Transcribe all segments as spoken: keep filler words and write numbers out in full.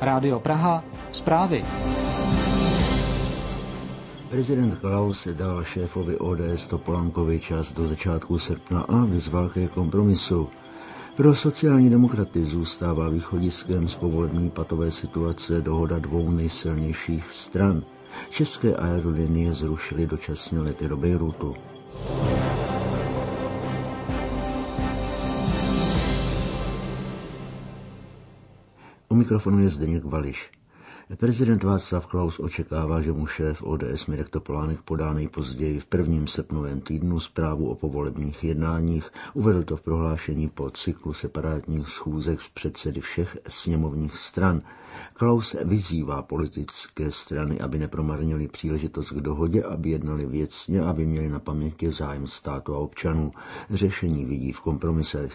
Rádio Praha, zprávy. Prezident Klaus dal šéfovi O D S Topolánkovi čas do začátku srpna a vyzval ke kompromisu. Pro sociální demokraty zůstává východiskem z povolební patové situace dohoda dvou nejsilnějších stran. České aerolinie zrušily dočasně lety do Bejrútu. U mikrofonu je Zdeněk Vališ. Prezident Václav Klaus očekává, že mu šéf O D S Mirek Topolánek podá nejpozději v prvním srpnovém týdnu zprávu o povolebních jednáních. Uvedl to v prohlášení po cyklu separátních schůzek s předsedy všech sněmovních stran. Klaus vyzývá politické strany, aby nepromarnili příležitost k dohodě, aby jednali věcně, aby měli na paměti zájem státu a občanů. Řešení vidí v kompromisech.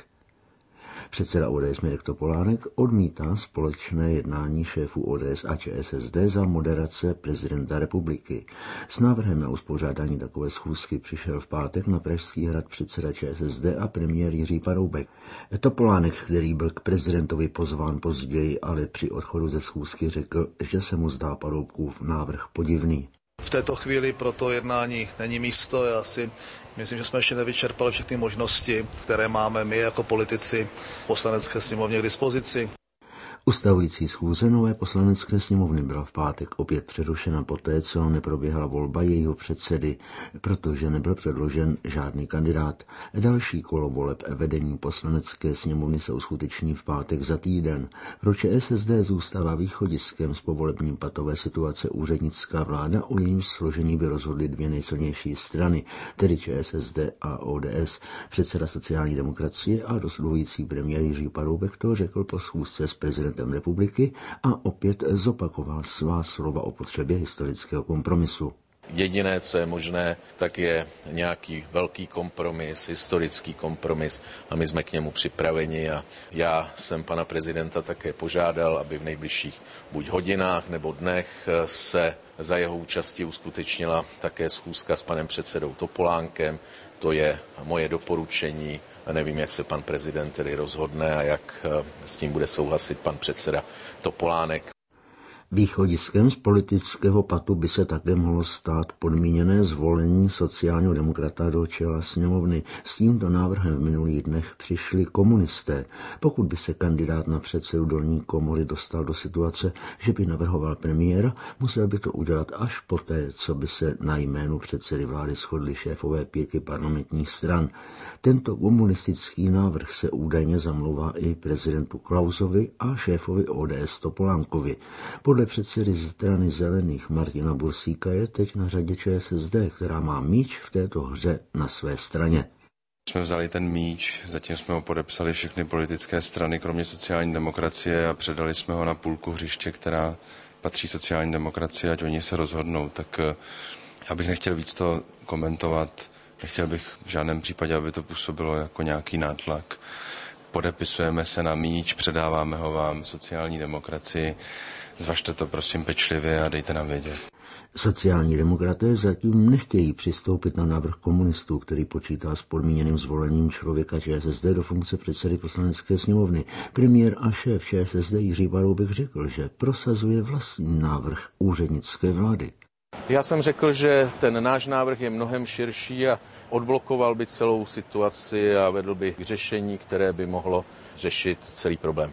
Předseda O D S Mirek Topolánek odmítá společné jednání šéfů O D S a Č S S D za moderace prezidenta republiky. S návrhem na uspořádání takové schůzky přišel v pátek na Pražský hrad předseda Č S S D a premiér Jiří Paroubek. Topolánek, který byl k prezidentovi pozván později, ale při odchodu ze schůzky řekl, že se mu zdá Paroubkův návrh podivný. V této chvíli pro to jednání není místo. Já si myslím, že jsme ještě nevyčerpali všechny možnosti, které máme my jako politici v Poslanecké sněmovně k dispozici. Ustavující schůze nové Poslanecké sněmovny byla v pátek opět přerušena poté, co neproběhla volba jejího předsedy, protože nebyl předložen žádný kandidát. Další kolo voleb vedení Poslanecké sněmovny se uskuteční v pátek za týden. Pro Č S S D zůstává východiskem z povolební patové situace úřednická vláda, o jejímž složení by rozhodly dvě nejsilnější strany, tedy Č S S D a O D S. Předseda sociální demokracie a dosluhující premiér Jiří Paroubek to řekl po schůzce s prezidentem republiky a opět zopakoval svá slova o potřebě historického kompromisu. Jediné, co je možné, tak je nějaký velký kompromis, historický kompromis a my jsme k němu připraveni a já jsem pana prezidenta také požádal, aby v nejbližších buď hodinách nebo dnech se za jeho účasti uskutečnila také schůzka s panem předsedou Topolánkem. To je moje doporučení. Nevím, jak se pan prezident tedy rozhodne a jak s tím bude souhlasit pan předseda Topolánek. Východiskem z politického patu by se také mohlo stát podmíněné zvolení sociálního demokrata do čela sněmovny. S tímto návrhem v minulých dnech přišli komunisté. Pokud by se kandidát na předsedu dolní komory dostal do situace, že by navrhoval premiéra, musel by to udělat až poté, co by se na jménu předsedy vlády shodli šéfové pěti parlamentních stran. Tento komunistický návrh se údajně zamlouvá i prezidentu Klausovi a šéfovi O D S Topolánkovi. Podle předsedy strany zelených Martina Bursíka je teď na řadě Č S S D, která má míč v této hře na své straně. Jsme vzali ten míč, zatím jsme ho podepsali všechny politické strany, kromě sociální demokracie, a předali jsme ho na půlku hřiště, která patří sociální demokracii, ať oni se rozhodnou. Tak já bych nechtěl víc to komentovat, nechtěl bych v žádném případě, aby to působilo jako nějaký nátlak. Podepisujeme se na míč, předáváme ho vám sociální demokracii. Zvažte to prosím pečlivě a dejte nám vědět. Sociální demokraté zatím nechtějí přistoupit na návrh komunistů, který počítá s podmíněným zvolením člověka Č S S D do funkce předsedy Poslanecké sněmovny. Premiér a šéf Č S S D Jiří Paroubek řekl, že prosazuje vlastní návrh úřednické vlády. Já jsem řekl, že ten náš návrh je mnohem širší a odblokoval by celou situaci a vedl by k řešení, které by mohlo řešit celý problém.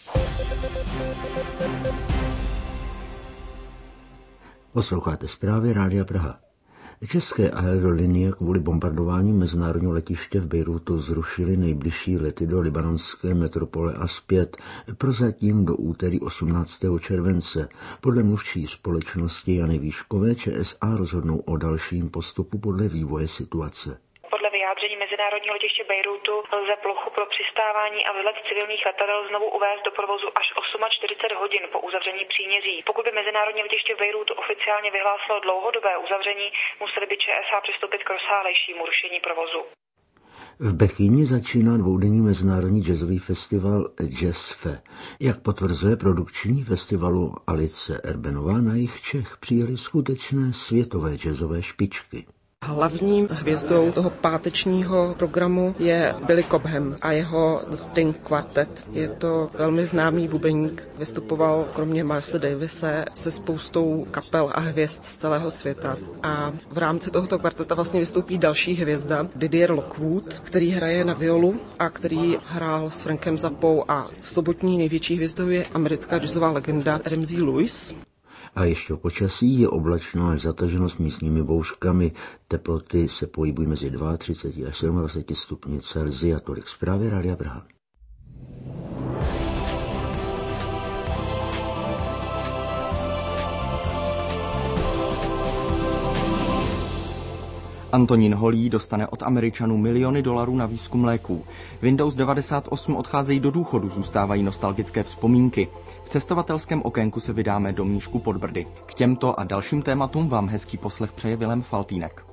Posloucháte zprávy Rádia Praha. České aerolinie kvůli bombardování mezinárodního letiště v Bejrútu zrušily nejbližší lety do libanonské metropole a zpět, prozatím do úterý osmnáctého července. Podle mluvčí společnosti Jany Výškové Č S A rozhodnou o dalším postupu podle vývoje situace. Vyjádření mezinárodního letiště Bejrútu lze plochu pro přistávání a vzlet civilních letadel znovu uvést do provozu až čtyřicet osm hodin po uzavření příměří. Pokud by mezinárodní letiště Bejrútu oficiálně vyhlásilo dlouhodobé uzavření, museli by Č S A přistoupit k rozsáhlejšímu rušení provozu. V Bechyni začíná dvoudenní mezinárodní jazzový festival Jazzfe. Jak potvrzuje produkční festivalu Alice Erbenová, na jich Čech přijeli skutečné světové jazzové špičky. Hlavní hvězdou toho pátečního programu je Billy Cobham a jeho The String Quartet. Je to velmi známý bubeník, vystupoval kromě Milese Davise se spoustou kapel a hvězd z celého světa. A v rámci tohoto kvarteta vlastně vystoupí další hvězda, Didier Lockwood, který hraje na violu a který hrál s Frankem Zappou, a sobotní největší hvězdou je americká jazzová legenda Ramsey Lewis. A ještě o počasí. Je oblačno až zataženo s místními bouřkami. Teploty se pohybují mezi třicet dva až dvacet sedm stupni Celsia. Tolik zprávy Rádia Praha. Antonín Holý dostane od Američanů miliony dolarů na výzkum léků. Windows devadesát osm odcházejí do důchodu, zůstávají nostalgické vzpomínky. V cestovatelském okénku se vydáme do Mníšku pod Brdy. K těmto a dalším tématům vám hezký poslech přeje Vilém Faltýnek.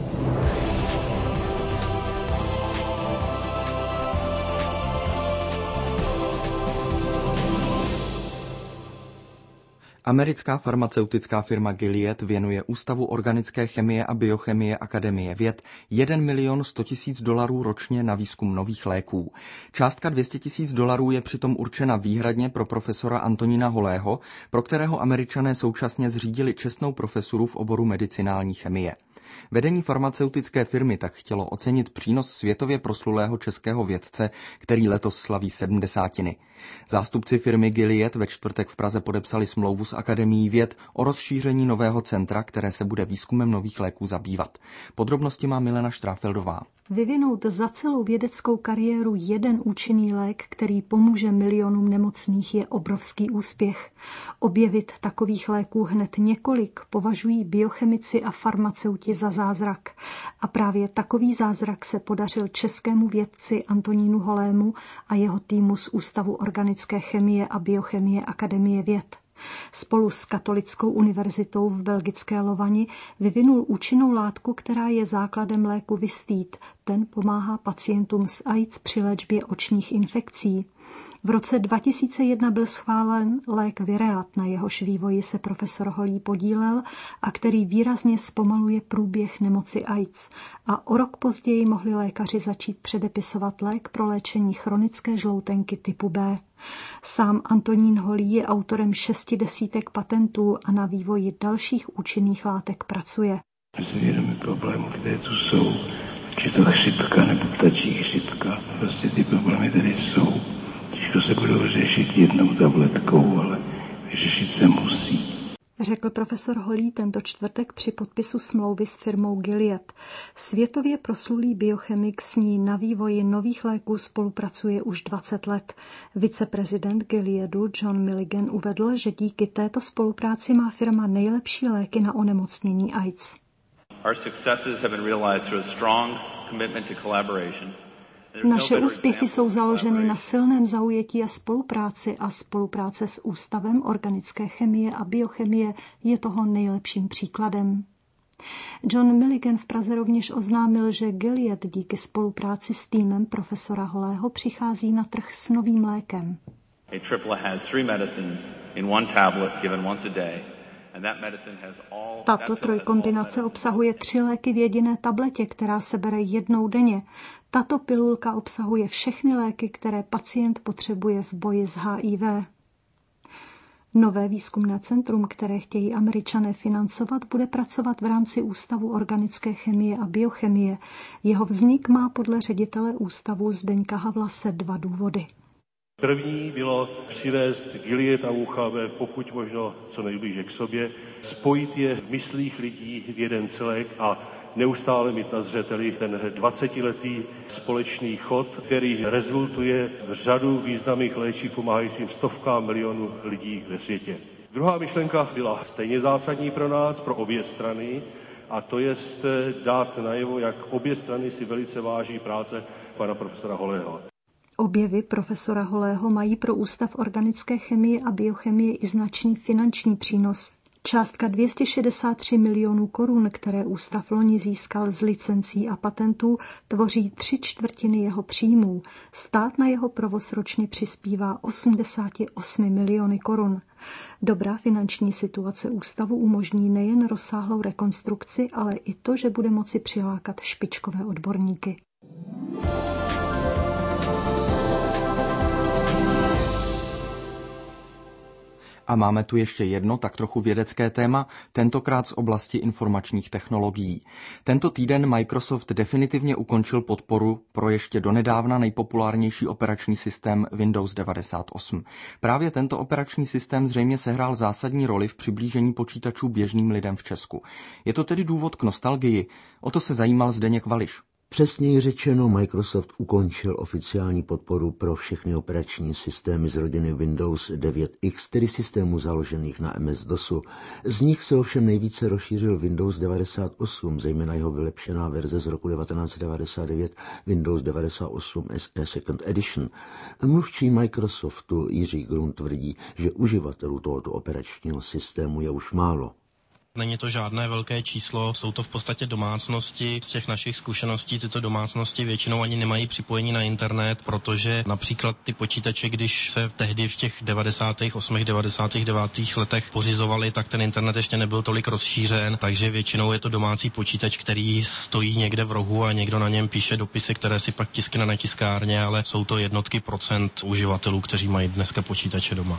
Americká farmaceutická firma Gilead věnuje Ústavu organické chemie a biochemie Akademie věd jeden milion sto tisíc dolarů ročně na výzkum nových léků. Částka dvě stě tisíc dolarů je přitom určena výhradně pro profesora Antonína Holého, pro kterého Američané současně zřídili čestnou profesuru v oboru medicinální chemie. Vedení farmaceutické firmy tak chtělo ocenit přínos světově proslulého českého vědce, který letos slaví sedmdesátiny. Zástupci firmy Gilead ve čtvrtek v Praze podepsali smlouvu s Akademií věd o rozšíření nového centra, které se bude výzkumem nových léků zabývat. Podrobnosti má Milena Štráfeldová. Vyvinout za celou vědeckou kariéru jeden účinný lék, který pomůže milionům nemocných, je obrovský úspěch. Objevit takových léků hned několik považují biochemici a farmaceuti za zázrak. A právě takový zázrak se podařil českému vědci Antonínu Holému a jeho týmu z Ústavu organické chemie a biochemie Akademie věd. Spolu s Katolickou univerzitou v belgické Lovani vyvinul účinnou látku, která je základem léku Vystýt. Ten pomáhá pacientům s AIDS při léčbě očních infekcí. V roce dva tisíce jedna byl schválen lék Vireat, na jehož vývoji se profesor Holý podílel a který výrazně zpomaluje průběh nemoci AIDS. A o rok později mohli lékaři začít předepisovat lék pro léčení chronické žloutenky typu B. Sám Antonín Holý je autorem šesti desítek patentů a na vývoji dalších účinných látek pracuje. My si vědomi problémů, které tu jsou, či to chřipka nebo ptačí chřipka. Prostě ty problémy tady jsou. Těžko se budou řešit jednou tabletkou, ale vyřešit se musí. Řekl profesor Holý tento čtvrtek při podpisu smlouvy s firmou Gilead. Světově proslulý biochemik s ní na vývoji nových léků spolupracuje už dvacet let. Viceprezident Gileadu John Milligan uvedl, že díky této spolupráci má firma nejlepší léky na onemocnění AIDS. Our successes have been realized through a strong commitment to collaboration. Naše úspěchy jsou založeny na silném zaujetí a spolupráci a spolupráce s Ústavem organické chemie a biochemie je toho nejlepším příkladem. John Milligan v Praze rovněž oznámil, že Gilead díky spolupráci s týmem profesora Holého přichází na trh s novým lékem. A triple has three medicines in one tablet given once a day. Tato trojkombinace obsahuje tři léky v jediné tabletě, která se bere jednou denně. Tato pilulka obsahuje všechny léky, které pacient potřebuje v boji s H I V. Nové výzkumné centrum, které chtějí Američané financovat, bude pracovat v rámci Ústavu organické chemie a biochemie. Jeho vznik má podle ředitele ústavu Zdeňka Havlase dva důvody. První bylo přivést Gilead a U H B pokud možno co nejblíže k sobě, spojit je v myslích lidí v jeden celek a neustále mít na zřeteli ten dvacetiletý společný chod, který rezultuje v řadu významných léčiv pomáhajícím stovkám milionů lidí ve světě. Druhá myšlenka byla stejně zásadní pro nás, pro obě strany, a to je dát najevo, jak obě strany si velice váží práce pana profesora Holého. Objevy profesora Holého mají pro Ústav organické chemie a biochemie i značný finanční přínos. Částka dvě stě šedesát tři milionů korun, které ústav loni získal z licencí a patentů, tvoří tři čtvrtiny jeho příjmů. Stát na jeho provoz ročně přispívá osmdesát osm miliony korun. Dobrá finanční situace ústavu umožní nejen rozsáhlou rekonstrukci, ale i to, že bude moci přilákat špičkové odborníky. A máme tu ještě jedno tak trochu vědecké téma, tentokrát z oblasti informačních technologií. Tento týden Microsoft definitivně ukončil podporu pro ještě donedávna nejpopulárnější operační systém Windows devadesát osm. Právě tento operační systém zřejmě sehrál zásadní roli v přiblížení počítačů běžným lidem v Česku. Je to tedy důvod k nostalgii? O to se zajímal Zdeněk Vališ. Přesněji řečeno, Microsoft ukončil oficiální podporu pro všechny operační systémy z rodiny Windows devět X, tedy systémů založených na em es DOSu. Z nich se ovšem nejvíce rozšířil Windows devadesát osm, zejména jeho vylepšená verze z roku devatenáct set devadesát devět Windows devadesát osm S E Second Edition. Mluvčí Microsoftu Jiří Grund tvrdí, že uživatelů tohoto operačního systému je už málo. Není to žádné velké číslo, jsou to v podstatě domácnosti. Z těch našich zkušeností tyto domácnosti většinou ani nemají připojení na internet, protože například ty počítače, když se tehdy v těch devadesátých osmých devadesátých devátých letech pořizovali, tak ten internet ještě nebyl tolik rozšířen, takže většinou je to domácí počítač, který stojí někde v rohu a někdo na něm píše dopisy, které si pak tiskne na tiskárně, ale jsou to jednotky procent uživatelů, kteří mají dneska počítače doma.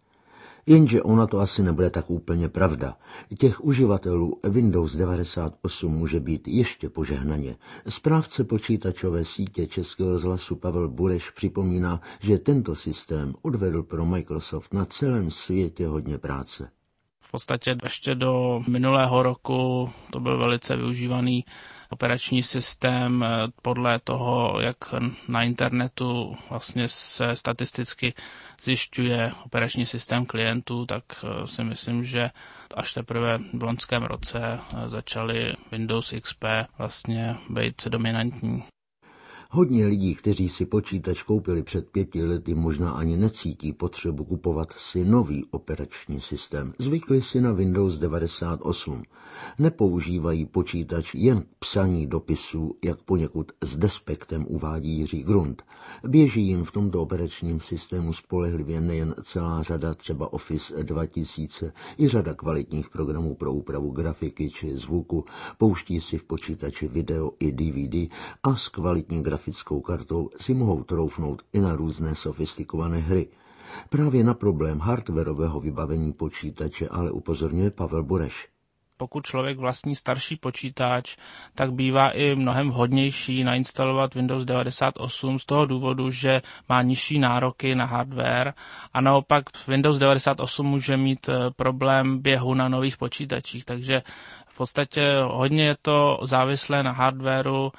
Jenže ona to asi nebude tak úplně pravda. Těch uživatelů Windows devadesát osm může být ještě požehnaně. Správce počítačové sítě Českého rozhlasu Pavel Bureš připomíná, že tento systém odvedl pro Microsoft na celém světě hodně práce. V podstatě ještě do minulého roku to byl velice využívaný operační systém. Podle toho, jak na internetu vlastně se statisticky zjišťuje operační systém klientů, tak si myslím, že až teprve v loňském roce začaly Windows X P vlastně být dominantní. Hodně lidí, kteří si počítač koupili před pěti lety, možná ani necítí potřebu kupovat si nový operační systém. Zvykli si na Windows devadesát osm. Nepoužívají počítač jen k psaní dopisů, jak poněkud s despektem uvádí Jiří Grund. Běží jim v tomto operačním systému spolehlivě nejen celá řada třeba Office dva tisíce, i řada kvalitních programů pro úpravu grafiky či zvuku. Pouští si v počítači video i D V D a s kvalitní grafickou kartou si mohou troufnout i na různé sofistikované hry. Právě na problém hardwarového vybavení počítače ale upozorňuje Pavel Bureš. Pokud člověk vlastní starší počítač, tak bývá i mnohem vhodnější nainstalovat Windows devadesát osm z toho důvodu, že má nižší nároky na hardware a naopak Windows devadesát osm může mít problém běhu na nových počítačích, takže v podstatě hodně je to závislé na hardwareu.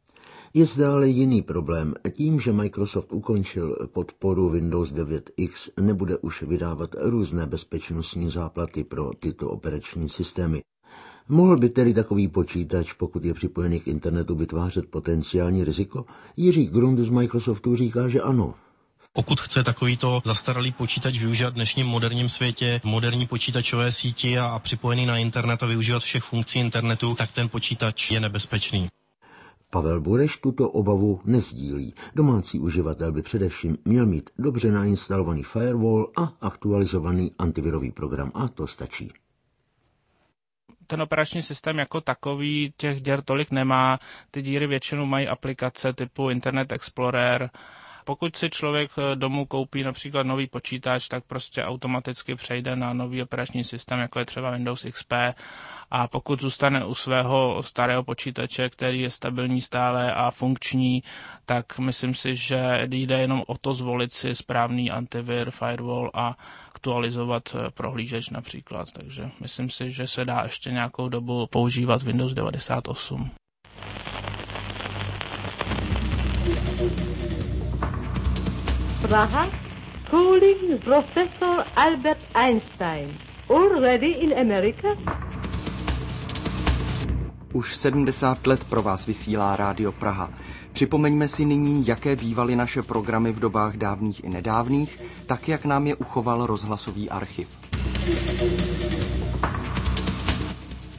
Je zde ale jiný problém. Tím, že Microsoft ukončil podporu Windows devět X, nebude už vydávat různé bezpečnostní záplaty pro tyto operační systémy. Mohl by tedy takový počítač, pokud je připojený k internetu, vytvářet potenciální riziko? Jiří Grund z Microsoftu říká, že ano. Pokud chce takovýto zastaralý počítač využívat v dnešním moderním světě, moderní počítačové síti a, a připojený na internet a využívat všech funkcí internetu, tak ten počítač je nebezpečný. Pavel Bureš tuto obavu nezdílí. Domácí uživatel by především měl mít dobře nainstalovaný firewall a aktualizovaný antivirový program a to stačí. Ten operační systém jako takový těch děr tolik nemá. Ty díry většinou mají aplikace typu Internet Explorer. Pokud si člověk domů koupí například nový počítač, tak prostě automaticky přejde na nový operační systém, jako je třeba Windows X P. A pokud zůstane u svého starého počítače, který je stabilní stále a funkční, tak myslím si, že jde jenom o to zvolit si správný antivir, firewall a aktualizovat prohlížeč například. Takže myslím si, že se dá ještě nějakou dobu používat Windows devadesát osm. Praha, calling Professor Albert Einstein. Already in America? Už sedmdesát let pro vás vysílá Rádio Praha. Připomeňme si nyní, jaké bývaly naše programy v dobách dávných i nedávných, tak jak nám je uchoval rozhlasový archiv.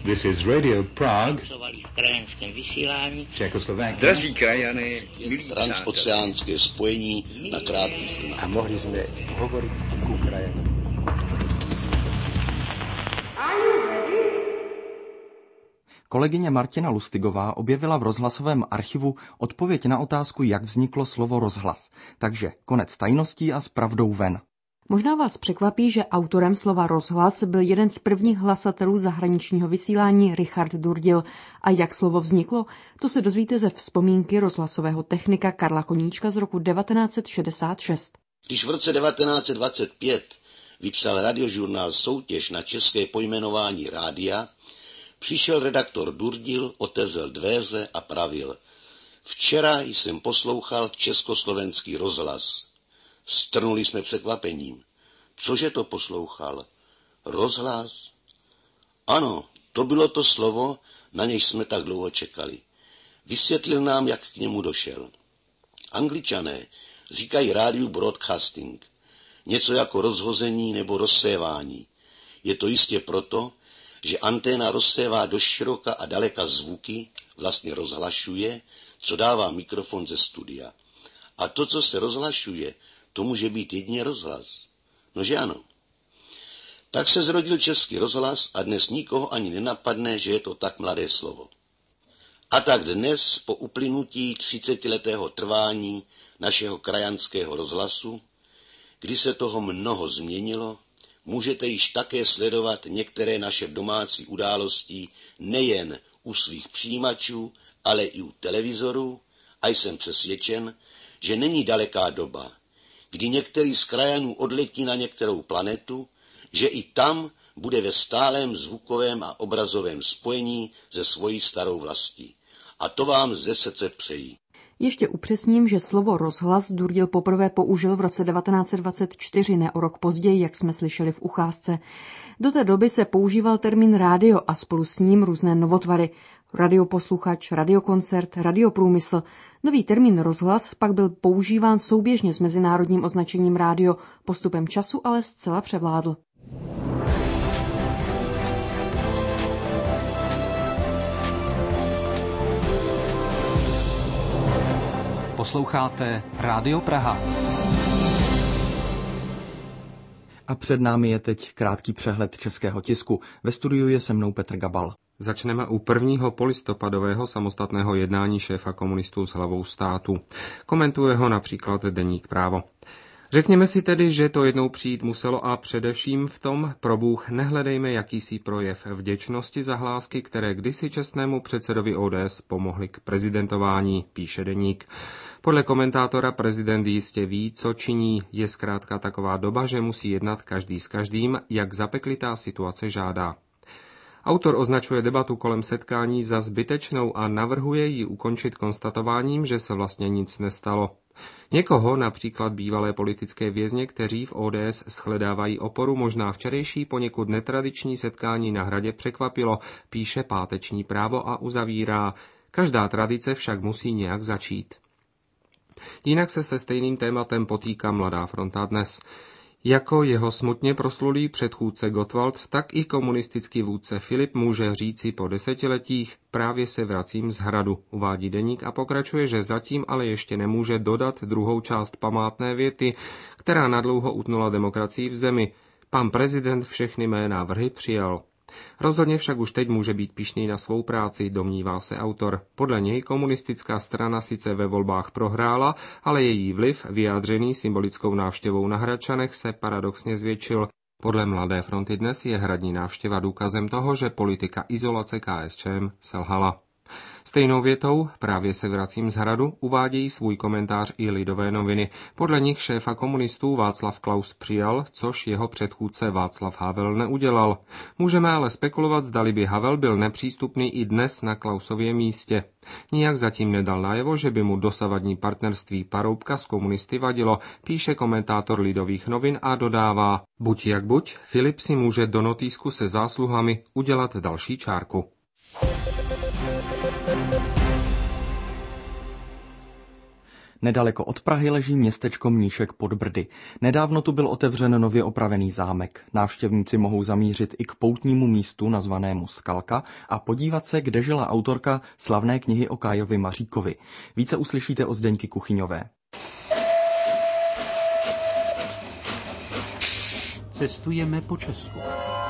This is Radio Prague. V krajanském vysílání. Čechoslováky. Drazí krajany, milí transoceánské spojení na krátkých vlnách. A mohli jsme hovorit k Ukrajině. Kolegyně Martina Lustigová objevila v rozhlasovém archivu odpověď na otázku, jak vzniklo slovo rozhlas. Takže konec tajností a s pravdou ven. Možná vás překvapí, že autorem slova rozhlas byl jeden z prvních hlasatelů zahraničního vysílání Richard Durdil. A jak slovo vzniklo, to se dozvíte ze vzpomínky rozhlasového technika Karla Koníčka z roku devatenáct set šedesát šest. Když v roce devatenáct set dvacet pět vypsal radiožurnál soutěž na české pojmenování rádia, přišel redaktor Durdil, otevřel dveře a pravil: Včera jsem poslouchal československý rozhlas. Strnuli jsme překvapením. Cože to poslouchal? Rozhlas? Ano, to bylo to slovo, na něž jsme tak dlouho čekali. Vysvětlil nám, jak k němu došel. Angličané říkají rádiu broadcasting, něco jako rozhození nebo rozsévání. Je to jistě proto, že anténa rozsévá do široka a daleka zvuky, vlastně rozhlašuje, co dává mikrofon ze studia. A to, co se rozhlašuje, to může být jedině rozhlas. Nože ano. Tak se zrodil Český rozhlas a dnes nikoho ani nenapadne, že je to tak mladé slovo. A tak dnes, po uplynutí třicetiletého trvání našeho krajanského rozhlasu, kdy se toho mnoho změnilo, můžete již také sledovat některé naše domácí události nejen u svých přijímačů, ale i u televizorů, a jsem přesvědčen, že není daleká doba, kdy některý z krajanů odletí na některou planetu, že i tam bude ve stálém zvukovém a obrazovém spojení se svojí starou vlastí. A to vám ze srdce přeji. Ještě upřesním, že slovo rozhlas Durdil poprvé použil v roce devatenáct set dvacet čtyři, ne o rok později, jak jsme slyšeli v ukázce. Do té doby se používal termín rádio a spolu s ním různé novotvary. Radioposluchač, radiokoncert, radioprůmysl. Nový termín rozhlas pak byl používán souběžně s mezinárodním označením rádio, postupem času ale zcela převládl. Posloucháte Rádio Praha. A před námi je teď krátký přehled českého tisku. Ve studiu je se mnou Petr Gabal. Začneme u prvního polistopadového samostatného jednání šéfa komunistů s hlavou státu. Komentuje ho například deník Právo. Řekněme si tedy, že to jednou přijít muselo a především v tom, probůh, nehledejme jakýsi projev vděčnosti za hlásky, které kdysi čestnému předsedovi O D S pomohly k prezidentování, píše deník. Podle komentátora prezident jistě ví, co činí. Je zkrátka taková doba, že musí jednat každý s každým, jak zapeklitá situace žádá. Autor označuje debatu kolem setkání za zbytečnou a navrhuje ji ukončit konstatováním, že se vlastně nic nestalo. Někoho, například bývalé politické vězně, kteří v O D S shledávají oporu, možná včerejší poněkud netradiční setkání na Hradě překvapilo, píše páteční Právo a uzavírá. Každá tradice však musí nějak začít. Jinak se se stejným tématem potýká Mladá fronta dnes. Jako jeho smutně proslulý předchůdce Gottwald, tak i komunistický vůdce Filip může říci po desetiletích: právě se vracím z Hradu, uvádí deník a pokračuje, že zatím ale ještě nemůže dodat druhou část památné věty, která nadlouho utnula demokracii v zemi. Pan prezident všechny mé návrhy přijal. Rozhodně však už teď může být pyšný na svou práci, domnívá se autor. Podle něj komunistická strana sice ve volbách prohrála, ale její vliv, vyjádřený symbolickou návštěvou na Hradčanech, se paradoxně zvětšil. Podle Mladé fronty dnes je hradní návštěva důkazem toho, že politika izolace K S Č M selhala. Stejnou větou, právě se vracím z Hradu, uvádějí svůj komentář i Lidové noviny. Podle nich šéfa komunistů Václav Klaus přijal, což jeho předchůdce Václav Havel neudělal. Můžeme ale spekulovat, zdali by Havel byl nepřístupný i dnes na Klausově místě. Nijak zatím nedal najevo, že by mu dosavadní partnerství Paroubka s komunisty vadilo, píše komentátor Lidových novin a dodává: buď jak buď, Filip si může do notýsku se zásluhami udělat další čárku. Nedaleko od Prahy leží městečko Mníšek pod Brdy. Nedávno tu byl otevřen nově opravený zámek. Návštěvníci mohou zamířit i k poutnímu místu nazvanému Skalka a podívat se, kde žila autorka slavné knihy o Kájovi Maříkovi. Více uslyšíte od Zdeňky Kuchyňové. Cestujeme po Česku.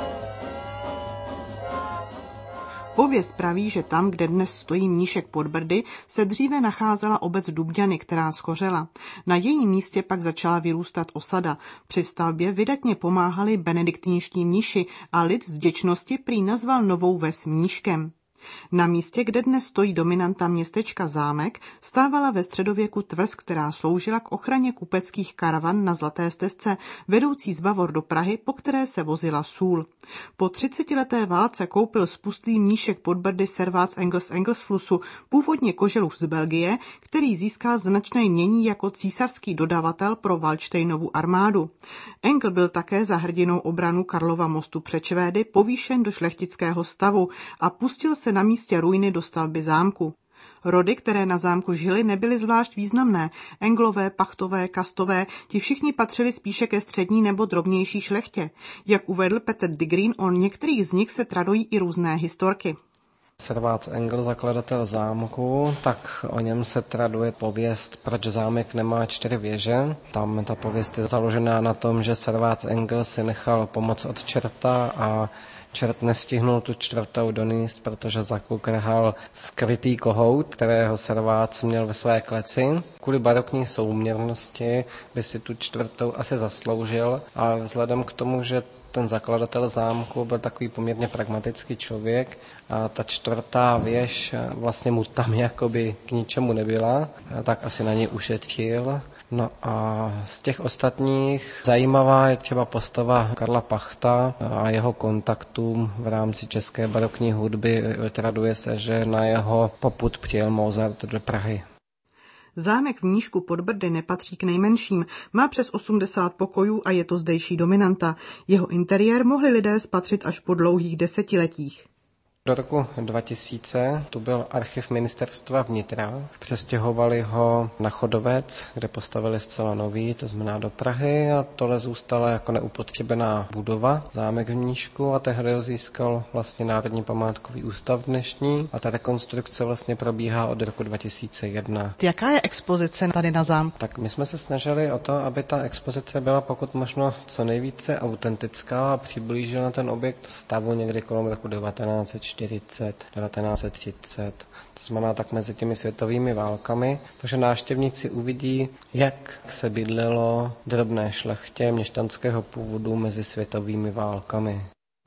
Pověst praví, že tam, kde dnes stojí Mníšek pod Brdy, se dříve nacházela obec Dubňany, která schořela. Na jejím místě pak začala vyrůstat osada. Při stavbě vydatně pomáhali benediktínští mniši a lid z vděčnosti prý nazval novou ves Mníškem. Na místě, kde dnes stojí dominanta městečka zámek, stávala ve středověku tvrz, která sloužila k ochraně kupeckých karavan na Zlaté stezce, vedoucí z Bavor do Prahy, po které se vozila sůl. Po třicetileté válce koupil spustlý Mníšek pod Brdy servác Engels Engelsflussu, původně koželuch z Belgie, který získal značné jmění jako císařský dodavatel pro Valdštejnovu armádu. Engel byl také za hrdinou obranu Karlova mostu před Švédy povýšen do šlechtického stavu a pustil se na místě ruiny do stavby zámku. Rody, které na zámku žily, nebyly zvlášť významné. Englové, Pachtové, Kastové, ti všichni patřili spíše ke střední nebo drobnější šlechtě. Jak uvedl Petr de Green, o některých z nich se tradují i různé historky. Servác Engel, zakladatel zámku, tak o něm se traduje pověst, proč zámek nemá čtyři věže. Tam ta pověst je založená na tom, že servác Engel si nechal pomoc od čerta a čert nestihnul tu čtvrtou donést, protože zakukrhal skrytý kohout, kterého servác měl ve své kleci. Kvůli barokní souměrnosti by si tu čtvrtou asi zasloužil, ale vzhledem k tomu, že ten zakladatel zámku byl takový poměrně pragmatický člověk a ta čtvrtá věž vlastně mu tam jakoby k ničemu nebyla, tak asi na něj ušetřil. No a z těch ostatních zajímavá je třeba postava Karla Pachta a jeho kontaktům v rámci české barokní hudby. Traduje se, že na jeho popud přijel Mozart do Prahy. Zámek v Mníšku pod Brdy nepatří k nejmenším, má přes osmdesát pokojů a je to zdejší dominanta. Jeho interiér mohli lidé spatřit až po dlouhých desetiletích. Do roku dva tisíce tu byl archiv ministerstva vnitra. Přestěhovali ho na Chodovec, kde postavili zcela nový, to znamená do Prahy, a tohle zůstala jako neupotřebená budova, zámek v Mníšku, a tehdy ho získal vlastně Národní památkový ústav dnešní a ta rekonstrukce vlastně probíhá od roku dva tisíce jedna. Jaká je expozice tady na zámku? Tak my jsme se snažili o to, aby ta expozice byla pokud možno co nejvíce autentická a přiblížila ten objekt stavu někdy kolem roku devatenáct set čtyřicet, devatenáct set třicet, to znamená tak mezi těmi světovými válkami, takže návštěvníci uvidí, jak se bydlelo drobné šlechtě měšťanského původu mezi světovými válkami.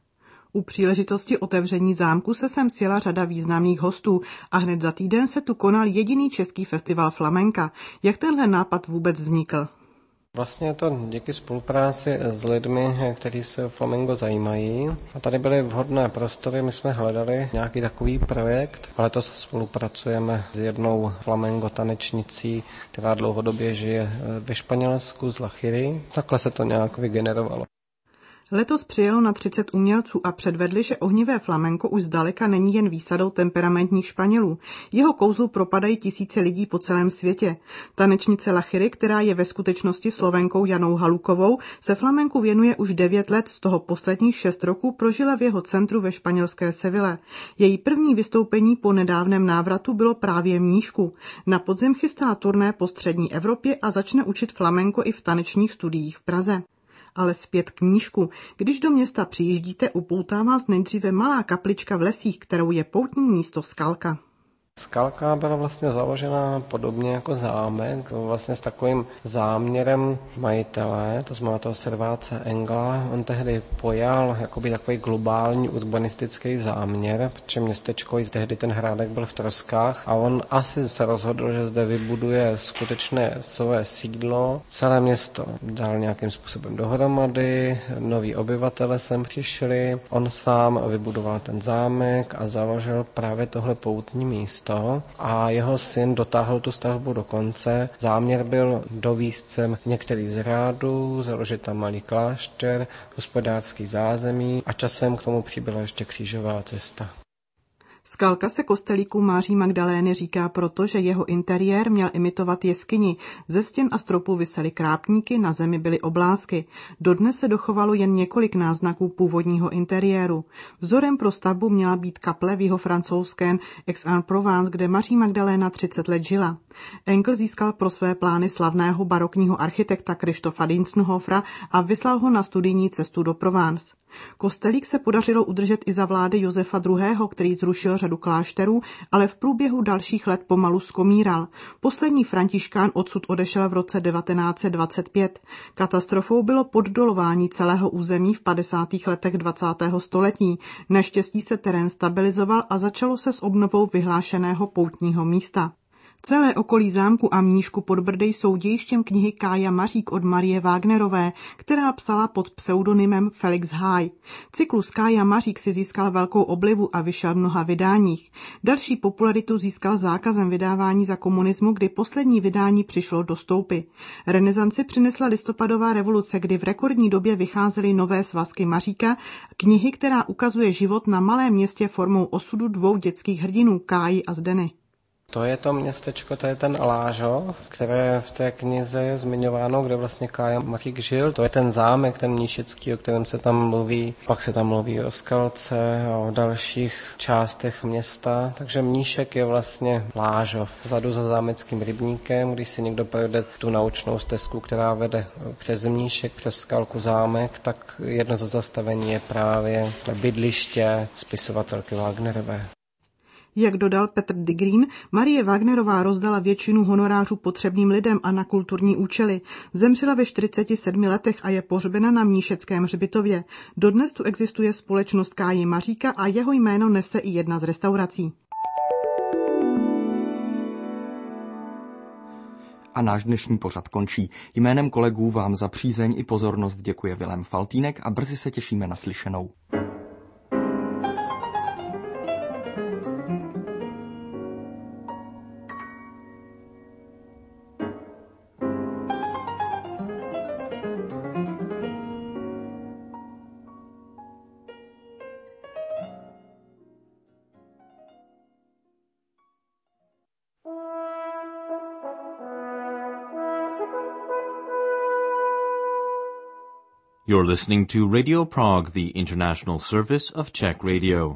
U příležitosti otevření zámku se sem sjela řada významných hostů a hned za týden se tu konal jediný český festival flamenka. Jak tenhle nápad vůbec vznikl? Vlastně je to díky spolupráci s lidmi, kteří se o flamengo zajímají. A tady byly vhodné prostory, my jsme hledali nějaký takový projekt, ale to spolupracujeme s jednou flamengo tanečnicí, která dlouhodobě žije ve Španělsku, z La Chiry. Takhle se to nějak vygenerovalo. Letos přijelo na třicet umělců a předvedli, že ohnivé flamenko už zdaleka není jen výsadou temperamentních Španělů. Jeho kouzlu propadají tisíce lidí po celém světě. Tanečnice La Chiry, která je ve skutečnosti Slovenkou Janou Halukovou, se flamenku věnuje už devět let, z toho posledních šest roků prožila v jeho centru ve španělské Seville. Její první vystoupení po nedávném návratu bylo právě v Mníšku. Na podzim chystá turné po střední Evropě a začne učit flamenko i v tanečních studiích v Praze. Ale zpět k Mníšku. Když do města přijíždíte, upoutá vás nejdříve malá kaplička v lesích, kterou je poutní místo Skalka. Skalka byla vlastně založena podobně jako zámek, vlastně s takovým záměrem majitele, to znamená toho serváce Engla. On tehdy pojal jakoby takový globální urbanistický záměr, protože městečko, tehdy ten hrádek byl v troskách a on asi se rozhodl, že zde vybuduje skutečné své sídlo. Celé město dal nějakým způsobem dohromady, noví obyvatele sem přišli, on sám vybudoval ten zámek a založil právě tohle poutní místo. A jeho syn dotáhl tu stavbu do konce. Záměr byl dovízt sem některý z hrádů, založit tam malý klášter, hospodářský zázemí a časem k tomu přibyla ještě křížová cesta. Skalka se kostelíku Máří Magdalény říká proto, že jeho interiér měl imitovat jeskyni. Ze stěn a stropu visely krápníky, na zemi byly oblázky. Dodnes se dochovalo jen několik náznaků původního interiéru. Vzorem pro stavbu měla být kaple v jeho francouzském Aix-en-Provence, kde Maří Magdaléna třicet let žila. Engel získal pro své plány slavného barokního architekta Krištofa Dientzenhofera a vyslal ho na studijní cestu do Provence. Kostelík se podařilo udržet i za vlády Josefa druhého., který zrušil řadu klášterů, ale v průběhu dalších let pomalu skomíral. Poslední františkán odsud odešel v roce devatenáct set dvacet pět. Katastrofou bylo poddolování celého území v padesátých letech dvacátého století. Naštěstí se terén stabilizoval a začalo se s obnovou vyhlášeného poutního místa. Celé okolí zámku a Mníšku pod Brdy jsou dějištěm knihy Kája Mařík od Marie Wagnerové, která psala pod pseudonymem Felix Háj. Cyklus Kája Mařík si získal velkou oblibu a vyšel v mnoha vydáních. Další popularitu získal zákazem vydávání za komunismu, kdy poslední vydání přišlo do stoupy. Renesanci přinesla listopadová revoluce, kdy v rekordní době vycházely nové svazky Maříka, knihy, která ukazuje život na malém městě formou osudu dvou dětských hrdinů, Káji a Zdeny. To je to městečko, to je ten Lážov, které v té knize je zmiňováno, kde vlastně Kája Mařík žil. To je ten zámek, ten mníšecký, o kterém se tam mluví. Pak se tam mluví o Skalce, o dalších částech města. Takže Mníšek je vlastně Lážov. Vzadu za zámeckým rybníkem, když si někdo projde tu naučnou stezku, která vede přes Mníšek, přes Skalku zámek, tak jedno ze zastavení je právě bydliště spisovatelky Wagnerové. Jak dodal Petr Digrín, Marie Wagnerová rozdala většinu honorářů potřebným lidem a na kulturní účely. Zemřela ve čtyřiceti sedmi letech a je pohřbena na Mníšeckém hřbitově. Dodnes tu existuje společnost Káji Maříka a jeho jméno nese i jedna z restaurací. A náš dnešní pořad končí. Jménem kolegů vám za přízeň i pozornost děkuje Vilém Faltýnek a brzy se těšíme na slyšenou. You're listening to Radio Prague, the international service of Czech Radio.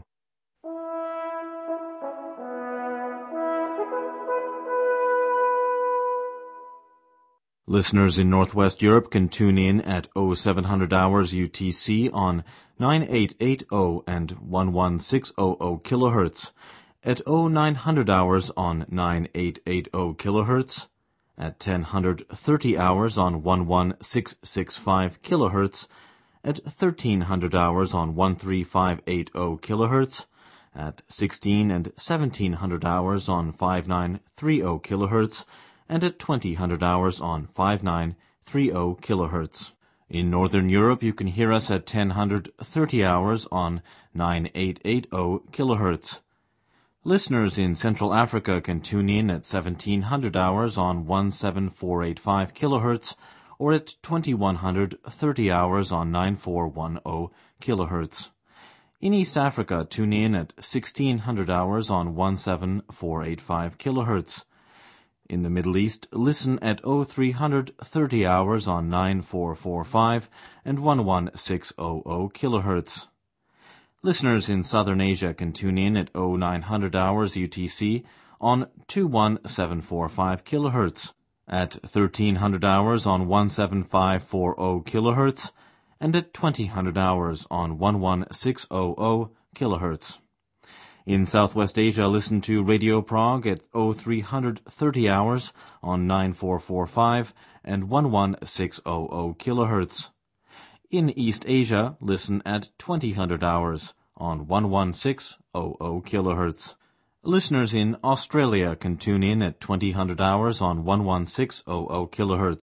Listeners in Northwest Europe can tune in at oh seven hundred hours U T C on nine eight eight oh and eleven sixty kilohertz, at oh nine hundred hours on nine eight eight oh kilohertz, at ten thirty hours on eleven sixty-five kilohertz, at thirteen hundred hours on thirteen fifty-eight kilohertz, at sixteen and seventeen hundred hours on fifty-nine thirty kilohertz, and at twenty hundred hours on fifty-nine thirty kilohertz. In Northern Europe, you can hear us at ten thirty hours on nine eight eight oh kilohertz. Listeners in Central Africa can tune in at seventeen hundred hours on seventeen eighty-five kilohertz or at twenty-one thirty hours on ninety-four ten kilohertz. In East Africa, tune in at sixteen hundred hours on seventeen eighty-five kilohertz. In the Middle East, listen at oh three thirty hours on ninety-four forty-five and eleven sixty kilohertz. Listeners in Southern Asia can tune in at oh nine hundred hours U T C on twenty-one seven forty-five kilohertz, at thirteen hundred hours on seventeen fifty kilohertz, and at twenty hundred hours on eleven sixty kilohertz. In Southwest Asia, listen to Radio Prague at oh three thirty hours on ninety-four forty-five and eleven sixty kilohertz. In East Asia, listen at twenty hundred hours on eleven sixty kilohertz. Listeners in Australia can tune in at twenty hundred hours on eleven sixty kilohertz.